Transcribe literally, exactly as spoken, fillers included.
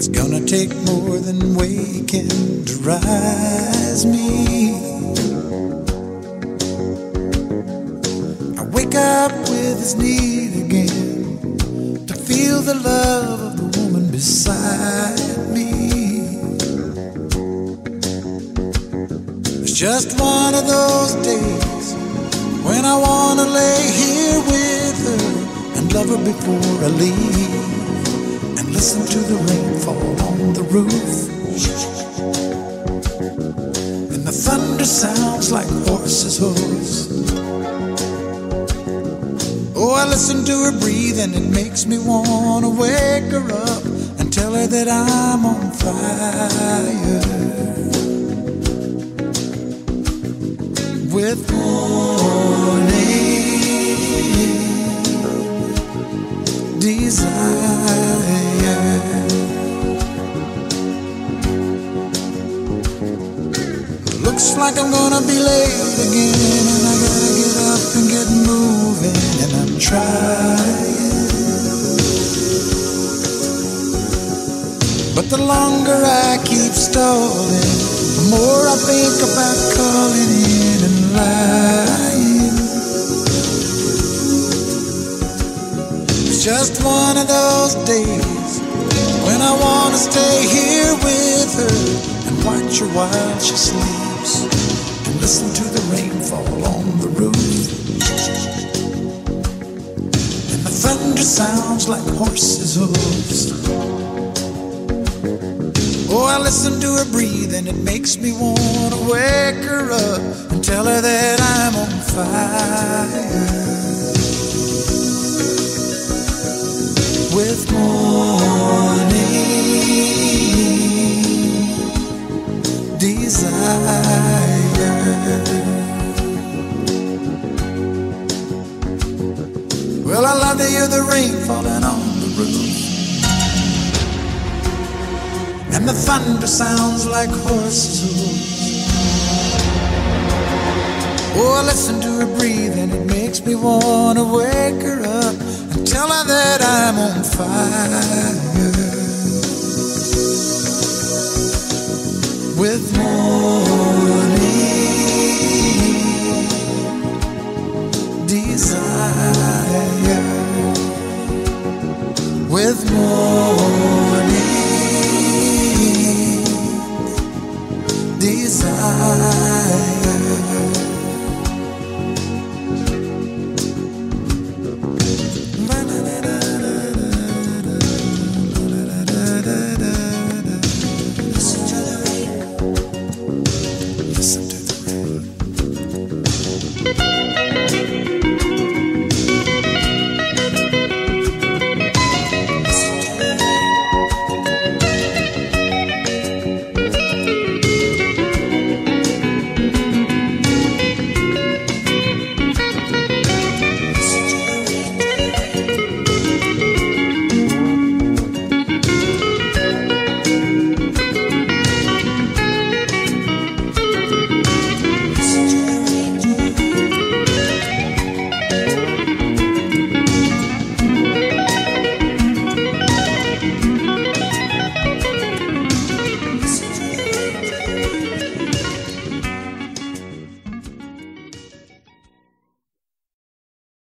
Gonna take more than waking to rise me. I wake up with this need again to feel the love of the woman beside me. It's just one of those days when I wanna lay here with her and love her before I leave. Listen to the rain fall on the roof, and the thunder sounds like horses' hooves. Oh, I listen to her breathe and it makes me wanna wake her up and tell her that I'm on fire. With morning desire. Looks like I'm gonna be late again, and I gotta get up and get moving, and I'm trying. But the longer I keep stalling, the more I think about calling in and lying. It's just one of those days when I wanna stay here with her and watch her while she sleeps, and listen to the rain fall on the roof, and the thunder sounds like horses' hooves. Oh, I listen to her breathe and it makes me wanna wake her up and tell her that I'm on fire. With morning desire. Well, I love to hear the rain falling on the roof, and the thunder sounds like horses' hooves. Oh, I listen to her breathe and it makes me wanna wake her up and tell her that I'm on fire.